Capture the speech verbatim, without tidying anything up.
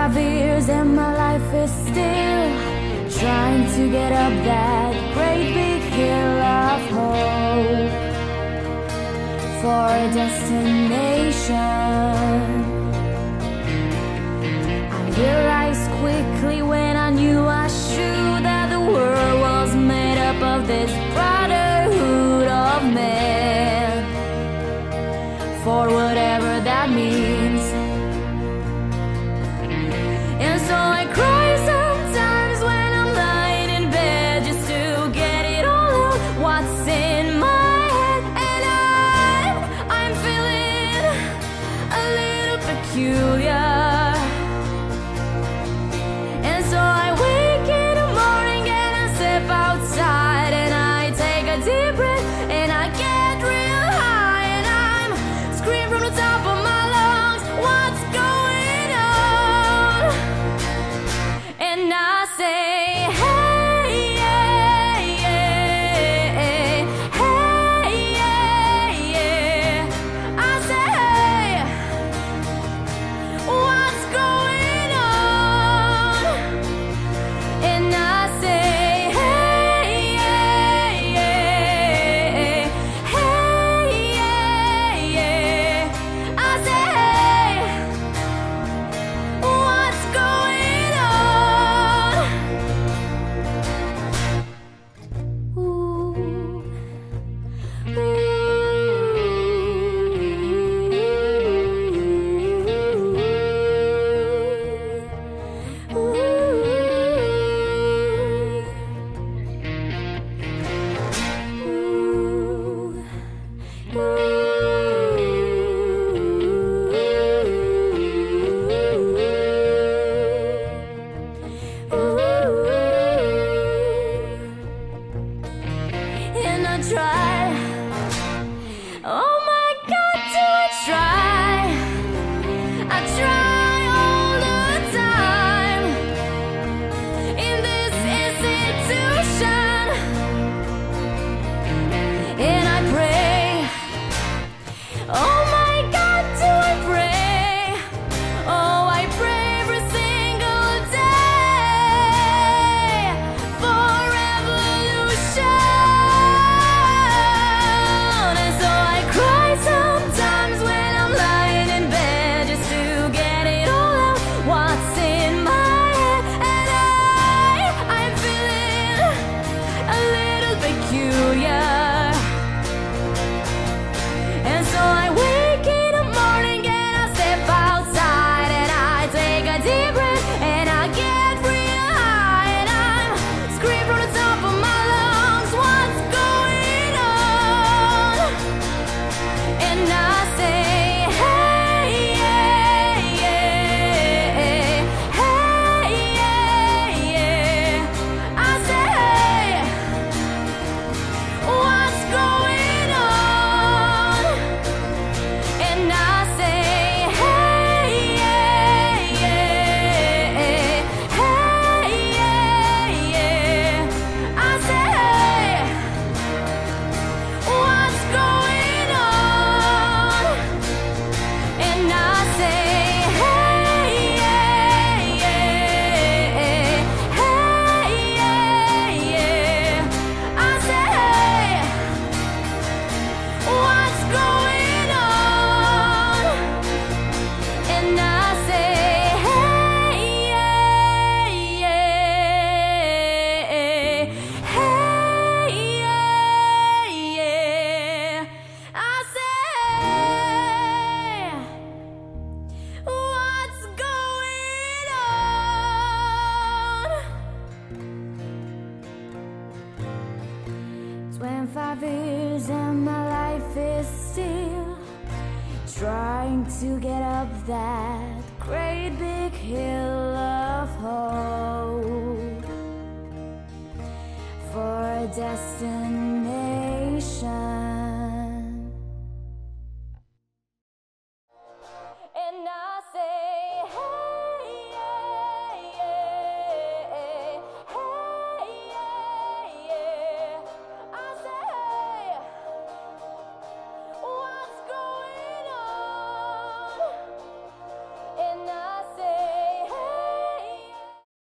twenty-five years and my life is still trying to get up that great big hill of hope for a destination. I realized quickly when I knew I should that the world was made up of this brotherhood of men, for whatever that means. And so I cry sometimes when I'm lying in bed just to get it all out what's in my head. And I'm, I'm feeling a little peculiar. And so I wake in the morning and I step outside and I take a deep breath and I get real high and I'm screaming from the top of my lungs, what's going on? And I say, hey, yeah, yeah, hey, yeah, yeah. I say, hey, what's going on? And I say, hey, yeah, yeah, hey, yeah, yeah. I say, hey, what's going on? Ooh, ooh, ooh, and I try. Oh my God, do I try? I try all the time in this institution, and I pray. Oh my God, do I pray? Oh, I pray every single day for revolution. And so I cry sometimes when I'm lying in bed just to get it all out what's in my head. And I, I'm feeling a little peculiar. And so I wake in the morning and I step outside and I take a deep breath and I get real high and I'm screaming from the top of my lungs, what's going on? And I say, hey, yeah, yeah, hey, yeah, yeah. I say, hey, what's going on? And I say, hey, yeah, yeah, hey, yeah, yeah. I say, hey, what's going on? And I say, hey, yeah, yeah, hey, yeah, yeah. I say, hey, what's going on? And I say, hey, yeah, yeah, hey, yeah, yeah. I say, what's going on? twenty-five years and my life is still trying to get up that great big hill of hope for a destination.